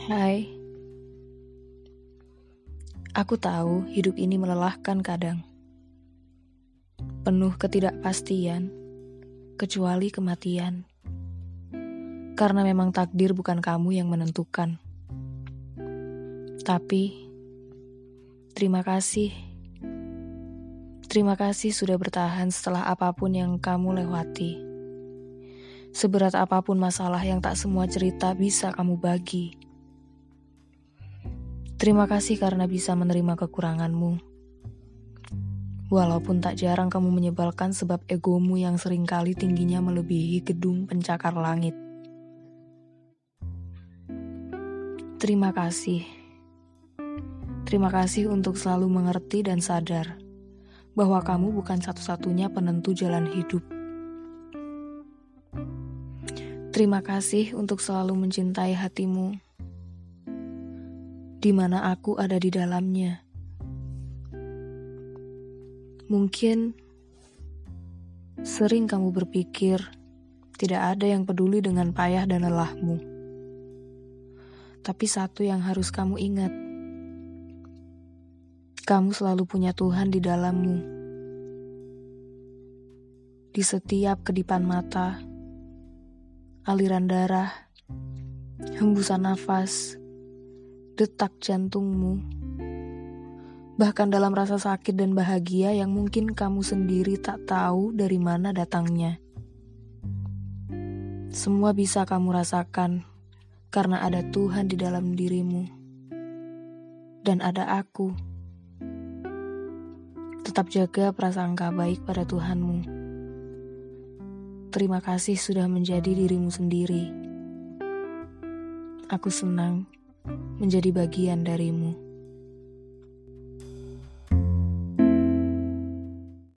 Hai, aku tahu hidup ini melelahkan kadang, penuh ketidakpastian, kecuali kematian. Karena memang takdir bukan kamu yang menentukan. Tapi, terima kasih. Terima kasih sudah bertahan setelah apapun yang kamu lewati. Seberat apapun masalah yang tak semua cerita bisa kamu bagi. Terima kasih karena bisa menerima kekuranganmu. Walaupun tak jarang kamu menyebalkan sebab egomu yang seringkali tingginya melebihi gedung pencakar langit. Terima kasih. Terima kasih untuk selalu mengerti dan sadar bahwa kamu bukan satu-satunya penentu jalan hidup. Terima kasih untuk selalu mencintai hatimu, di mana aku ada di dalamnya. Mungkin sering kamu berpikir tidak ada yang peduli dengan payah dan lelahmu. Tapi satu yang harus kamu ingat, kamu selalu punya Tuhan di dalammu. Di setiap kedipan mata, aliran darah, hembusan nafas, detak jantungmu, bahkan dalam rasa sakit dan bahagia yang mungkin kamu sendiri tak tahu dari mana datangnya. Semua bisa kamu rasakan karena ada Tuhan di dalam dirimu. Dan ada aku. Tetap jaga prasangka baik pada Tuhanmu. Terima kasih sudah menjadi dirimu sendiri. Aku senang menjadi bagian darimu.